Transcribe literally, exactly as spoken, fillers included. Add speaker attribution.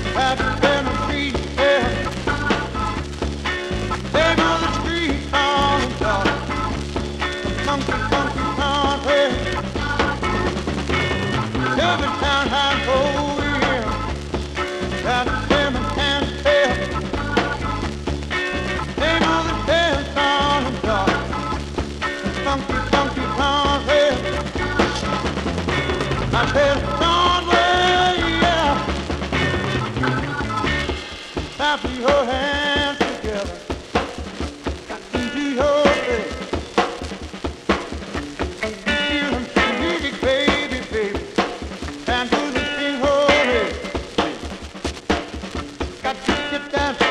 Speaker 1: Out in the street, yeah. Take on the street on the top. Funky, funky country. Every town has over here. Got them and can't tell. Take on the dance on the top. Funky, funky country. I said, Conway, yeah. Clap your hands together. Into your face. Feeling some music, baby, baby. And do the thing, oh, hey. Got to get down.